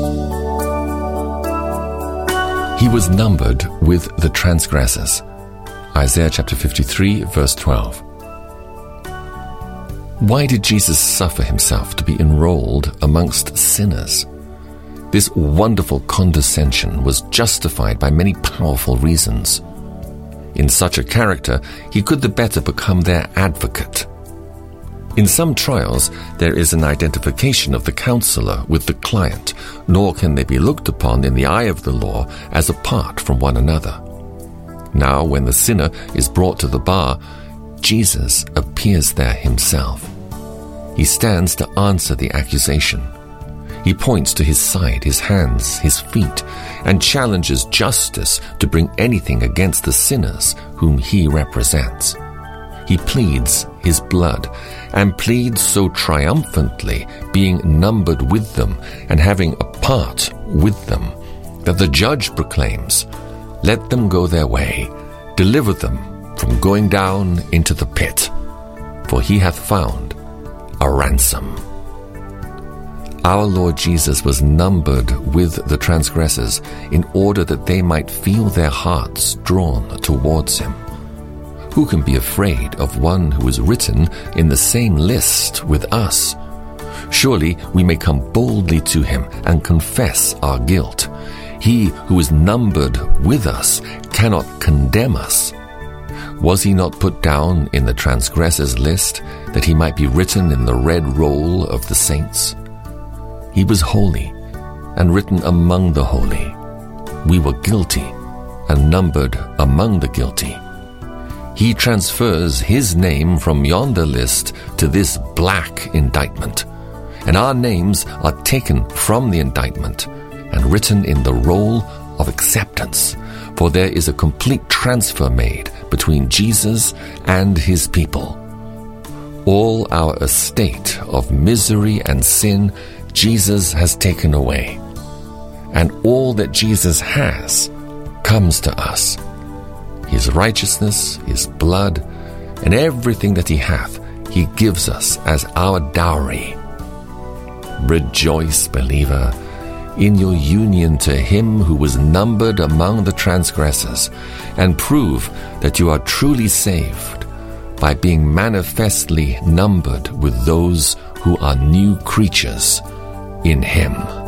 He was numbered with the transgressors. Isaiah chapter 53, verse 12. Why did Jesus suffer himself to be enrolled amongst sinners? This wonderful condescension was justified by many powerful reasons. In such a character, he could the better become their advocate. In some trials, there is an identification of the counselor with the client, nor can they be looked upon in the eye of the law as apart from one another. Now, when the sinner is brought to the bar, Jesus appears there himself. He stands to answer the accusation. He points to his side, his hands, his feet, and challenges justice to bring anything against the sinners whom he represents. He pleads his blood, and pleads so triumphantly, being numbered with them and having a part with them, that the judge proclaims, "Let them go their way, deliver them from going down into the pit, for he hath found a ransom." Our Lord Jesus was numbered with the transgressors in order that they might feel their hearts drawn towards him. Who can be afraid of one who is written in the same list with us? Surely we may come boldly to him and confess our guilt. He who is numbered with us cannot condemn us. Was he not put down in the transgressors' list that he might be written in the red roll of the saints? He was holy and written among the holy. We were guilty and numbered among the guilty. He transfers his name from yonder list to this black indictment, and our names are taken from the indictment and written in the roll of acceptance, for there is a complete transfer made between Jesus and his people. All our estate of misery and sin Jesus has taken away, and all that Jesus has comes to us. His righteousness, his blood, and everything that he hath, he gives us as our dowry. Rejoice, believer, in your union to him who was numbered among the transgressors, and prove that you are truly saved by being manifestly numbered with those who are new creatures in him.